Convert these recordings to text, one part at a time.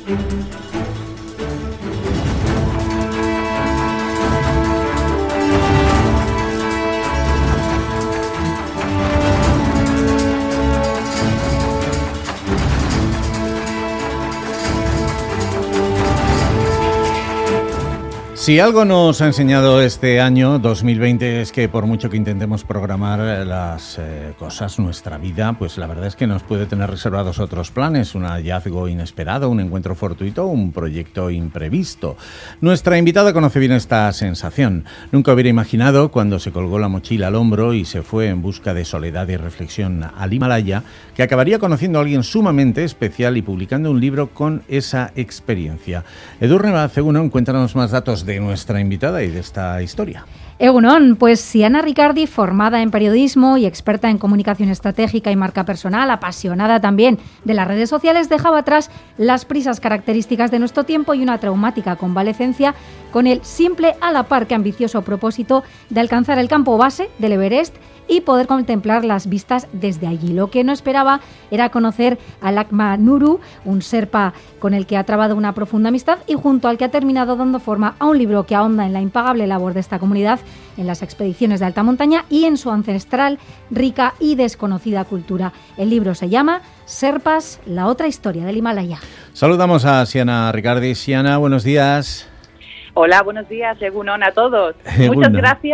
Si algo nos ha enseñado este año 2020 es que por mucho que intentemos programar las cosas, nuestra vida, pues la verdad es que nos puede tener reservados otros planes, un hallazgo inesperado, un encuentro fortuito, un proyecto imprevisto. Nuestra invitada conoce bien esta sensación. Nunca hubiera imaginado, cuando se colgó la mochila al hombro y se fue en busca de soledad y reflexión al Himalaya, que acabaría conociendo a alguien sumamente especial y publicando un libro con esa experiencia. Edurne Bacegunon, cuéntanos más datos de nuestra invitada y de esta historia. Egunon, pues Siana Ricardi, formada en periodismo y experta en comunicación estratégica y marca personal, apasionada también de las redes sociales, dejaba atrás las prisas características de nuestro tiempo y una traumática convalecencia con el simple a la par que ambicioso propósito de alcanzar el campo base del Everest y poder contemplar las vistas desde allí. Lo que no esperaba era conocer a Lakma Nuru, un Sherpa con el que ha trabado una profunda amistad y junto al que ha terminado dando forma a un libro que ahonda en la impagable labor de esta comunidad, en las expediciones de alta montaña y en su ancestral, rica y desconocida cultura. El libro se llama Sherpas, la otra historia del Himalaya. Saludamos a Siana Ricardi. Siana, buenos días. Hola, buenos días, Egunon a todos. Muchas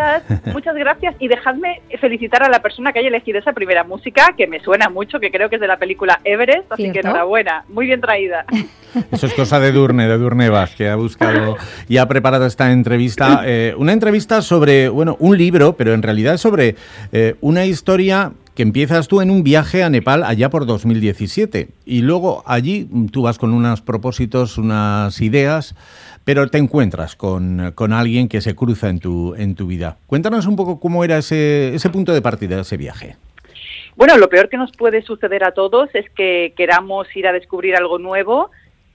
gracias y dejadme felicitar a la persona que haya elegido esa primera música, que me suena mucho, que creo que es de la película Everest, así que enhorabuena, muy bien traída. Eso es cosa de Edurne Vaz, que ha buscado y ha preparado esta entrevista. Una entrevista sobre, un libro, pero en realidad sobre una historia que empiezas tú en un viaje a Nepal allá por 2017 y luego allí tú vas con unos propósitos, unas ideas, pero te encuentras con alguien que se cruza en tu vida. Cuéntanos un poco cómo era ese punto de partida de ese viaje. Bueno, lo peor que nos puede suceder a todos es que queramos ir a descubrir algo nuevo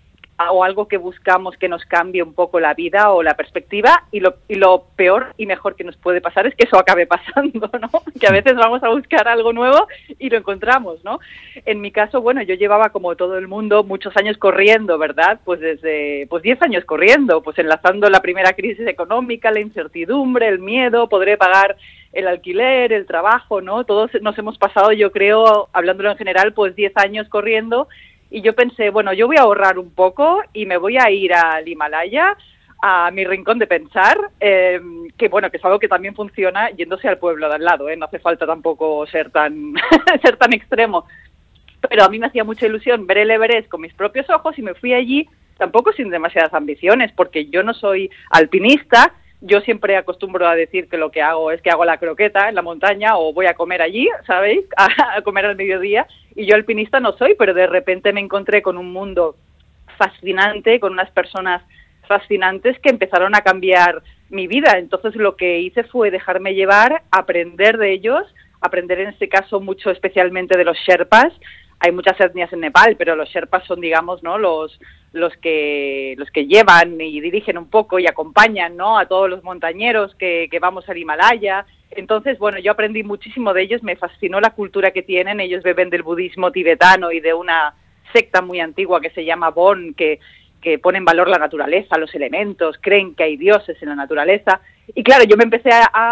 o algo que buscamos que nos cambie un poco la vida o la perspectiva y lo peor y mejor que nos puede pasar es que eso acabe pasando, ¿no? Que a veces vamos a buscar algo nuevo y lo encontramos, ¿no? En mi caso, yo llevaba como todo el mundo muchos años corriendo, ¿verdad? Pues desde 10 años corriendo, pues enlazando la primera crisis económica, la incertidumbre, el miedo, podré pagar el alquiler, el trabajo, ¿no? Todos nos hemos pasado, yo creo, hablándolo en general, pues 10 años corriendo. Y yo pensé, yo voy a ahorrar un poco y me voy a ir al Himalaya, a mi rincón de pensar, que es algo que también funciona yéndose al pueblo de al lado, no hace falta tampoco ser tan ser tan extremo. Pero a mí me hacía mucha ilusión ver el Everest con mis propios ojos y me fui allí tampoco sin demasiadas ambiciones, porque yo no soy alpinista. Yo siempre acostumbro a decir que lo que hago es que hago la croqueta en la montaña o voy a comer allí, ¿sabéis? A comer al mediodía. Y yo alpinista no soy, pero de repente me encontré con un mundo fascinante, con unas personas fascinantes que empezaron a cambiar mi vida. Entonces lo que hice fue dejarme llevar, aprender de ellos, aprender en este caso mucho especialmente de los Sherpas. Hay muchas etnias en Nepal, pero los Sherpas son, digamos, ¿no?, los que llevan y dirigen un poco y acompañan, ¿no?, a todos los montañeros que vamos al Himalaya. Entonces, yo aprendí muchísimo de ellos, me fascinó la cultura que tienen. Ellos beben del budismo tibetano y de una secta muy antigua que se llama Bon, que pone en valor la naturaleza, los elementos, creen que hay dioses en la naturaleza. Y claro, yo me empecé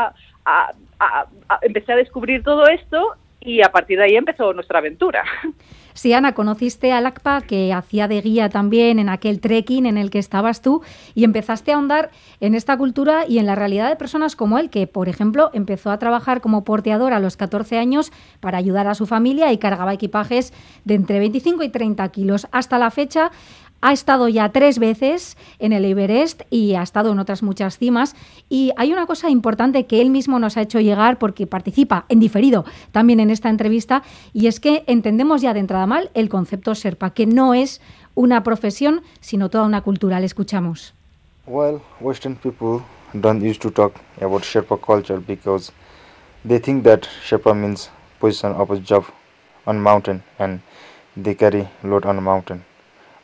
empecé a descubrir todo esto y a partir de ahí empezó nuestra aventura. Sí, Ana, conociste a Lakpa, que hacía de guía también en aquel trekking en el que estabas tú, y empezaste a ahondar en esta cultura y en la realidad de personas como él, que, por ejemplo, empezó a trabajar como porteador a los 14 años para ayudar a su familia y cargaba equipajes de entre 25 y 30 kilos. Hasta la fecha ha estado ya 3 veces en el Everest y ha estado en otras muchas cimas. Y hay una cosa importante que él mismo nos ha hecho llegar, porque participa en diferido también en esta entrevista, y es que entendemos ya de entrada mal el concepto Sherpa, que no es una profesión, sino toda una cultura. Le escuchamos. Well, Western people don't used to talk about Sherpa culture because they think that Sherpa means position of a job on mountain and they carry load on a mountain.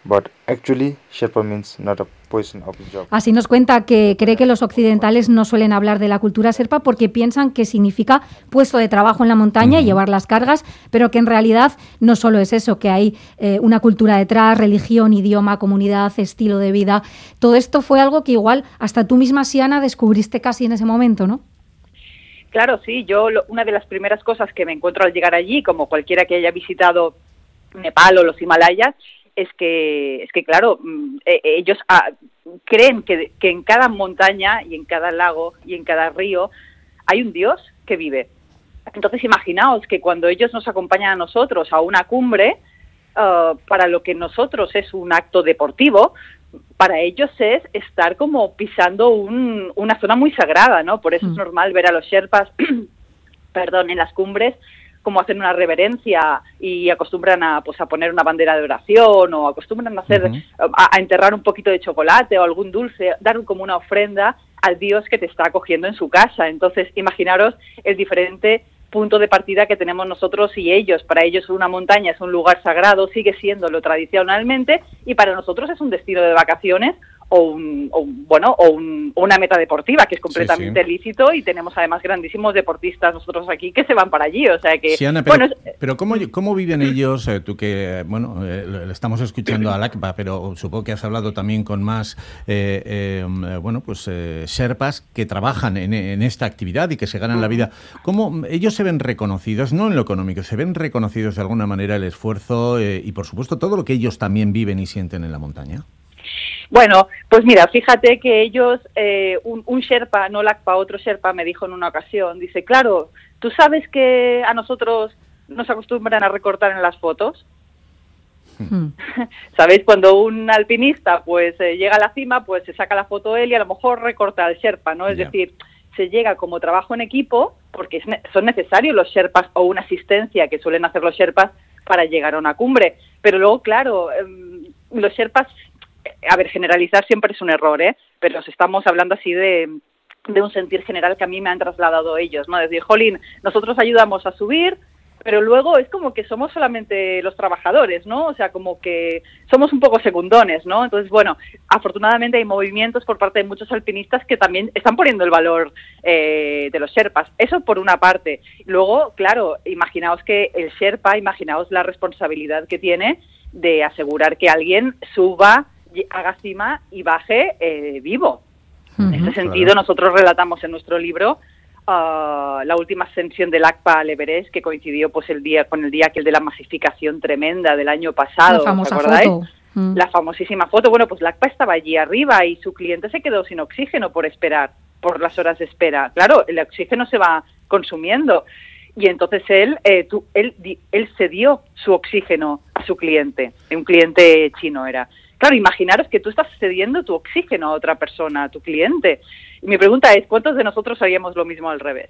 but actually Sherpa means not a position of a job. Así nos cuenta que cree que los occidentales no suelen hablar de la cultura Sherpa porque piensan que significa puesto de trabajo en la montaña y llevar las cargas, pero que en realidad no solo es eso, que hay una cultura detrás, religión, idioma, comunidad, estilo de vida. Todo esto fue algo que igual hasta tú misma, Siana, descubriste casi en ese momento, ¿no? Claro, sí. Una de las primeras cosas que me encuentro al llegar allí, como cualquiera que haya visitado Nepal o los Himalayas, es que claro, ellos creen que en cada montaña y en cada lago y en cada río hay un Dios que vive. Entonces imaginaos que cuando ellos nos acompañan a nosotros a una cumbre, para lo que nosotros es un acto deportivo, para ellos es estar como pisando una zona muy sagrada, ¿no? Por eso es normal ver a los Sherpas en las cumbres, como hacen una reverencia y acostumbran a poner una bandera de oración, o acostumbran a a enterrar un poquito de chocolate o algún dulce, dar como una ofrenda al Dios que te está acogiendo en su casa. Entonces, imaginaros el diferente punto de partida que tenemos nosotros y ellos. Para ellos una montaña es un lugar sagrado, sigue siéndolo tradicionalmente, y para nosotros es un destino de vacaciones o una meta deportiva, que es completamente lícito, y tenemos además grandísimos deportistas nosotros aquí que se van para allí, o sea que... Siana, pero ¿cómo viven ellos? Tú que, le estamos escuchando a Lakpa, pero supongo que has hablado también con más Sherpas que trabajan en esta actividad y que se ganan la vida. ¿Cómo ellos se ven reconocidos, no en lo económico, se ven reconocidos de alguna manera el esfuerzo y por supuesto todo lo que ellos también viven y sienten en la montaña? Bueno, pues mira, fíjate que ellos, un Sherpa, no Lakpa, otro Sherpa me dijo en una ocasión, dice, claro, ¿tú sabes que a nosotros nos acostumbran a recortar en las fotos? ¿Sabéis? Cuando un alpinista pues llega a la cima, pues se saca la foto él y a lo mejor recorta al Sherpa, ¿no? Es decir, se llega como trabajo en equipo, porque son necesarios los Sherpas o una asistencia que suelen hacer los Sherpas para llegar a una cumbre. Pero luego, claro, los Sherpas... generalizar siempre es un error, pero estamos hablando así de un sentir general que a mí me han trasladado ellos, ¿no? Decir, jolín, nosotros ayudamos a subir, pero luego es como que somos solamente los trabajadores, ¿no? O sea, como que somos un poco secundones, ¿no? Entonces, bueno, afortunadamente hay movimientos por parte de muchos alpinistas que también están poniendo el valor de los Sherpas. Eso por una parte. Luego, claro, imaginaos que el Sherpa, imaginaos la responsabilidad que tiene de asegurar que alguien suba, haga cima y baje vivo. En ese sentido, nosotros relatamos en nuestro libro la última ascensión del Lakpa al Everest, que coincidió pues el día aquel de la masificación tremenda del año pasado. La famosa ¿os acordáis? foto. La famosísima foto. Bueno, pues Lakpa estaba allí arriba y su cliente se quedó sin oxígeno por las horas de espera. Claro, el oxígeno se va consumiendo. Y entonces él cedió su oxígeno a su cliente, un cliente chino era. Claro, imaginaros que tú estás cediendo tu oxígeno a otra persona, a tu cliente. Y mi pregunta es, ¿cuántos de nosotros haríamos lo mismo al revés?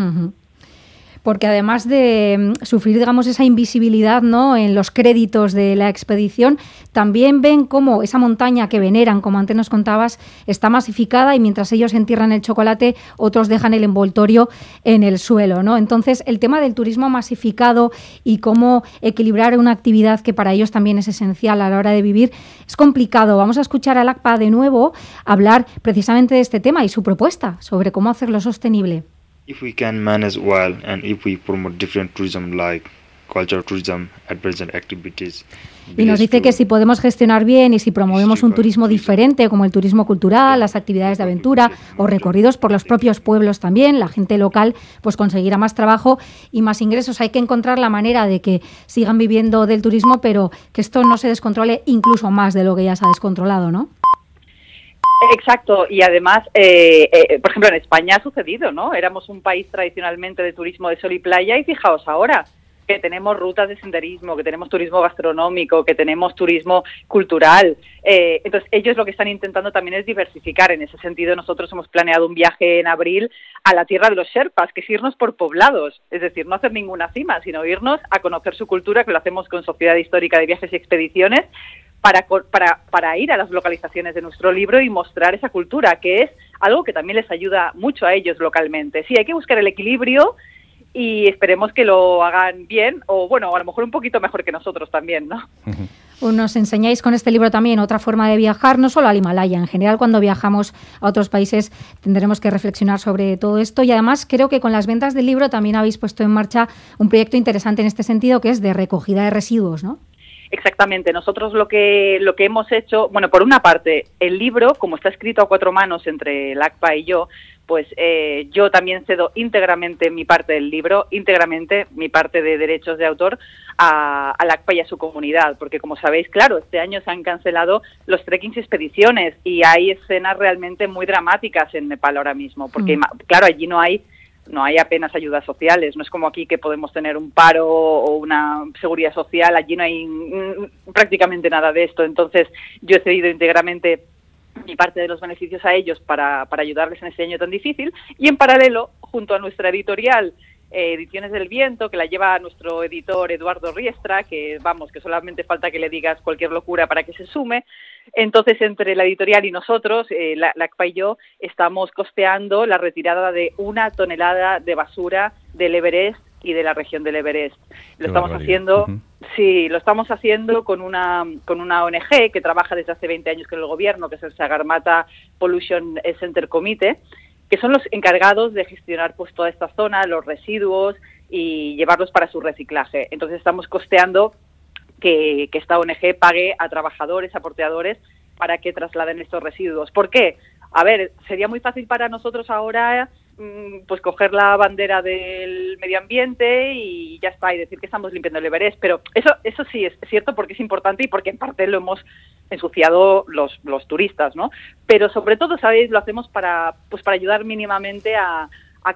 Porque además de sufrir, digamos, esa invisibilidad, ¿no?, en los créditos de la expedición, también ven cómo esa montaña que veneran, como antes nos contabas, está masificada y mientras ellos entierran el chocolate, otros dejan el envoltorio en el suelo, ¿no? Entonces, el tema del turismo masificado y cómo equilibrar una actividad que para ellos también es esencial a la hora de vivir es complicado. Vamos a escuchar a Lakpa de nuevo hablar precisamente de este tema y su propuesta sobre cómo hacerlo sostenible. If we can manage well and if we promote different tourism like cultural tourism, adventure activities. Y nos dice que si podemos gestionar bien y si promovemos un turismo diferente como el turismo cultural, las actividades de aventura o recorridos por los propios pueblos también, la gente local pues conseguirá más trabajo y más ingresos. Hay que encontrar la manera de que sigan viviendo del turismo, pero que esto no se descontrole incluso más de lo que ya se ha descontrolado, ¿no? Exacto, y además, por ejemplo, en España ha sucedido, ¿no? Éramos un país tradicionalmente de turismo de sol y playa y fijaos ahora que tenemos rutas de senderismo, que tenemos turismo gastronómico, que tenemos turismo cultural. Entonces, ellos lo que están intentando también es diversificar. En ese sentido, nosotros hemos planeado un viaje en abril a la tierra de los Sherpas, que es irnos por poblados, es decir, no hacer ninguna cima, sino irnos a conocer su cultura, que lo hacemos con Sociedad Histórica de Viajes y Expediciones, para ir a las localizaciones de nuestro libro y mostrar esa cultura, que es algo que también les ayuda mucho a ellos localmente. Sí, hay que buscar el equilibrio y esperemos que lo hagan bien, o bueno, a lo mejor un poquito mejor que nosotros también, ¿no? Nos enseñáis con este libro también otra forma de viajar, no solo al Himalaya, en general cuando viajamos a otros países tendremos que reflexionar sobre todo esto y además creo que con las ventas del libro también habéis puesto en marcha un proyecto interesante en este sentido que es de recogida de residuos, ¿no? Exactamente. Nosotros lo que hemos hecho, bueno, por una parte, el libro, como está escrito a 4 manos entre el ACPA y yo, pues yo también cedo íntegramente mi parte del libro, íntegramente mi parte de derechos de autor al ACPA y a su comunidad, porque como sabéis, claro, este año se han cancelado los trekkings y expediciones y hay escenas realmente muy dramáticas en Nepal ahora mismo, porque claro, allí no hay apenas ayudas sociales, no es como aquí que podemos tener un paro o una seguridad social, allí no hay prácticamente nada de esto, entonces yo he cedido íntegramente mi parte de los beneficios a ellos para ayudarles en este año tan difícil y en paralelo, junto a nuestra editorial Ediciones del Viento, que la lleva nuestro editor Eduardo Riestra, que vamos, que solamente falta que le digas cualquier locura para que se sume. Entonces, entre la editorial y nosotros, la ACPA y yo, estamos costeando la retirada de 1 tonelada de basura del Everest y de la región del Everest. Lo estamos haciendo, sí, lo estamos haciendo con una ONG que trabaja desde hace 20 años con el gobierno, que es el Sagarmatha Pollution Center Committee, que son los encargados de gestionar pues toda esta zona, los residuos y llevarlos para su reciclaje. Entonces estamos costeando que esta ONG pague a trabajadores, a porteadores, para que trasladen estos residuos. ¿Por qué? A ver, sería muy fácil para nosotros ahora pues coger la bandera del medio ambiente y ya está, y decir que estamos limpiando el Everest, pero eso sí es cierto porque es importante y porque en parte lo hemos ensuciado los turistas, ¿no? Pero sobre todo, ¿sabéis? Lo hacemos para ayudar mínimamente a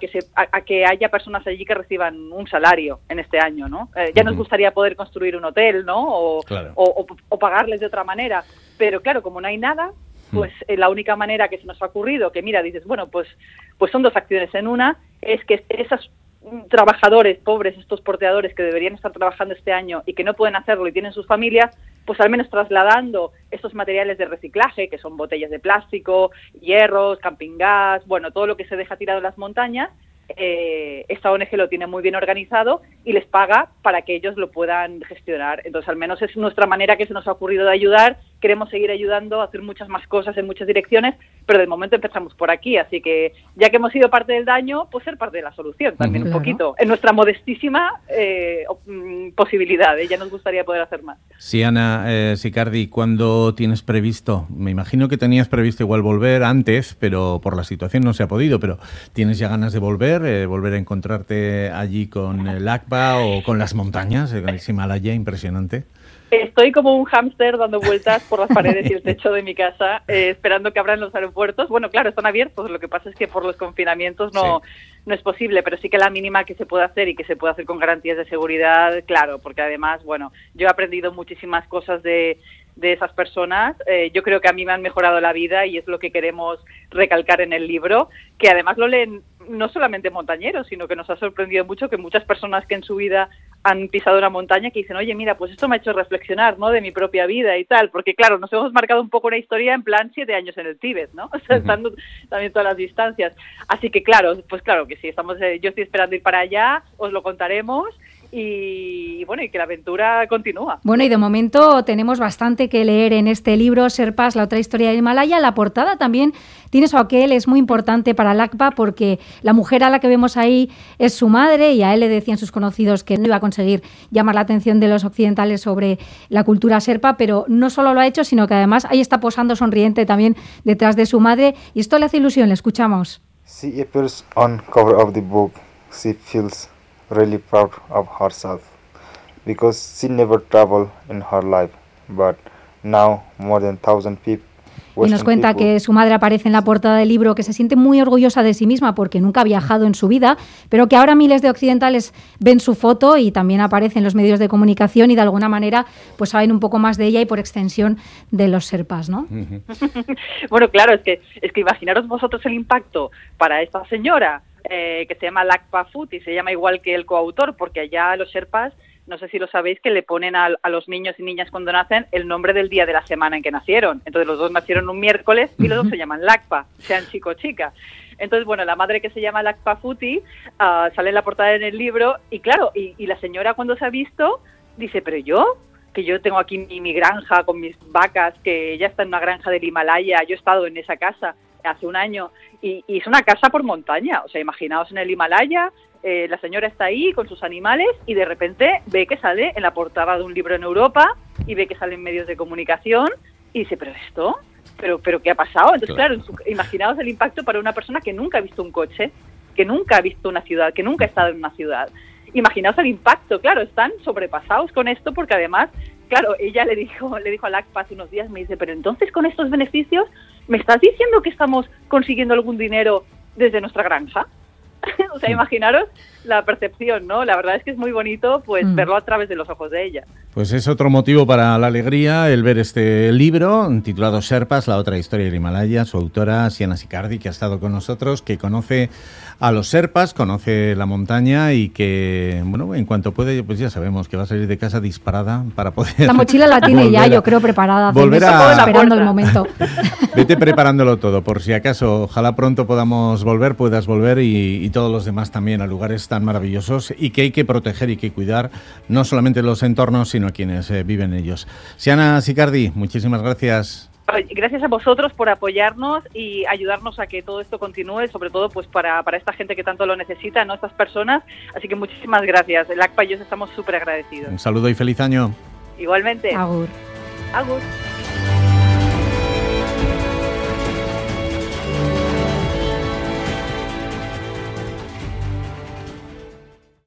que haya personas allí que reciban un salario en este año, ¿no? Ya nos gustaría poder construir un hotel, ¿no? O pagarles de otra manera, pero claro, como no hay nada, pues la única manera que se nos ha ocurrido, que mira, dices, bueno, pues son 2 acciones en una, es que esos trabajadores pobres, estos porteadores que deberían estar trabajando este año y que no pueden hacerlo y tienen sus familias, pues al menos trasladando estos materiales de reciclaje, que son botellas de plástico, hierros, camping gas, bueno, todo lo que se deja tirado en las montañas, esta ONG lo tiene muy bien organizado y les paga para que ellos lo puedan gestionar. Entonces, al menos es nuestra manera que se nos ha ocurrido de ayudar. Queremos seguir ayudando a hacer muchas más cosas en muchas direcciones, pero de momento empezamos por aquí. Así que, ya que hemos sido parte del daño, pues ser parte de la solución también un poquito. En nuestra modestísima posibilidad. Ya nos gustaría poder hacer más. Sí, Ana Sicardi, ¿cuándo tienes previsto? Me imagino que tenías previsto igual volver antes, pero por la situación no se ha podido. Pero ¿tienes ya ganas de volver a encontrarte allí con el ACPA o con las montañas, con ese Himalaya impresionante? Estoy como un hámster dando vueltas por las paredes y el techo de mi casa, esperando que abran los aeropuertos. Bueno, claro, están abiertos, lo que pasa es que por los confinamientos no es posible, pero sí que la mínima que se puede hacer y que se puede hacer con garantías de seguridad, claro, porque además, bueno, yo he aprendido muchísimas cosas de esas personas. Yo creo que a mí me han mejorado la vida y es lo que queremos recalcar en el libro, que además lo leen no solamente montañeros, sino que nos ha sorprendido mucho que muchas personas que en su vida han pisado una montaña que dicen, oye, mira, pues esto me ha hecho reflexionar, ¿no?, de mi propia vida y tal, porque claro, nos hemos marcado un poco una historia en plan 7 años en el Tíbet, ¿no? O sea, estando también todas las distancias. Así que claro, pues claro que sí, yo estoy esperando ir para allá, os lo contaremos. Y bueno, y que la aventura continúa. Bueno, y de momento tenemos bastante que leer en este libro, Sherpas, la otra historia del Himalaya. La portada también tiene su aquel, es muy importante para el ACPA porque la mujer a la que vemos ahí es su madre y a él le decían sus conocidos que no iba a conseguir llamar la atención de los occidentales sobre la cultura Sherpa, pero no solo lo ha hecho, sino que además ahí está posando sonriente también detrás de su madre y esto le hace ilusión, le escuchamos. She appears on cover of the book. She feels really proud of herself because she never traveled in her life, but now more than 1,000 people. Y nos cuenta que su madre aparece en la portada del libro, que se siente muy orgullosa de sí misma porque nunca ha viajado en su vida, pero que ahora miles de occidentales ven su foto y también aparece en los medios de comunicación y de alguna manera pues saben un poco más de ella y por extensión de los Sherpas, ¿no? Bueno, claro, es que imaginaros vosotros el impacto para esta señora que se llama Lakpa Futi, se llama igual que el coautor, porque allá los Sherpas, no sé si lo sabéis, que le ponen a los niños y niñas cuando nacen el nombre del día de la semana en que nacieron. Entonces los dos nacieron un miércoles y los dos se llaman Lakpa, sean chico o chica. Entonces, bueno, la madre que se llama Lakpa Futi sale en la portada en el libro y claro, y la señora cuando se ha visto dice, pero yo que yo tengo aquí mi granja con mis vacas, que ella está en una granja del Himalaya. Yo he estado en esa casa hace un año y es una casa por montaña. O sea, imaginaos en el Himalaya, la señora está ahí con sus animales y de repente ve que sale en la portada de un libro en Europa y ve que sale en medios de comunicación y dice, ¿pero esto? ¿Pero qué ha pasado? Entonces, claro, imaginaos el impacto para una persona que nunca ha visto un coche, que nunca ha visto una ciudad, que nunca ha estado en una ciudad. Imaginaos el impacto, claro, están sobrepasados con esto porque además, claro, ella le dijo a LACPA hace unos días, me dice, pero entonces con estos beneficios, ¿me estás diciendo que estamos consiguiendo algún dinero desde nuestra granja? O sea, imaginaros la percepción, ¿no? La verdad es que es muy bonito pues verlo a través de los ojos de ella. Pues es otro motivo para la alegría el ver este libro titulado Sherpas, la otra historia del Himalaya. Su autora, Siana Sicardi, que ha estado con nosotros, que conoce a los Sherpas, conoce la montaña y que, bueno, en cuanto puede, pues ya sabemos que va a salir de casa disparada para poder... La mochila la tiene ya, yo creo, preparada. Esperando el momento. Vete preparándolo todo, por si acaso, ojalá pronto puedas volver y todos los demás también a lugares tan maravillosos y que hay que proteger y que cuidar no solamente los entornos, sino a quienes viven en ellos. Siana Sicardi, muchísimas gracias. Gracias a vosotros por apoyarnos y ayudarnos a que todo esto continúe, sobre todo pues para esta gente que tanto lo necesita, ¿no? Estas personas. Así que muchísimas gracias. El LACPA y yo estamos súper agradecidos. Un saludo y feliz año. Igualmente. Agur. Agur.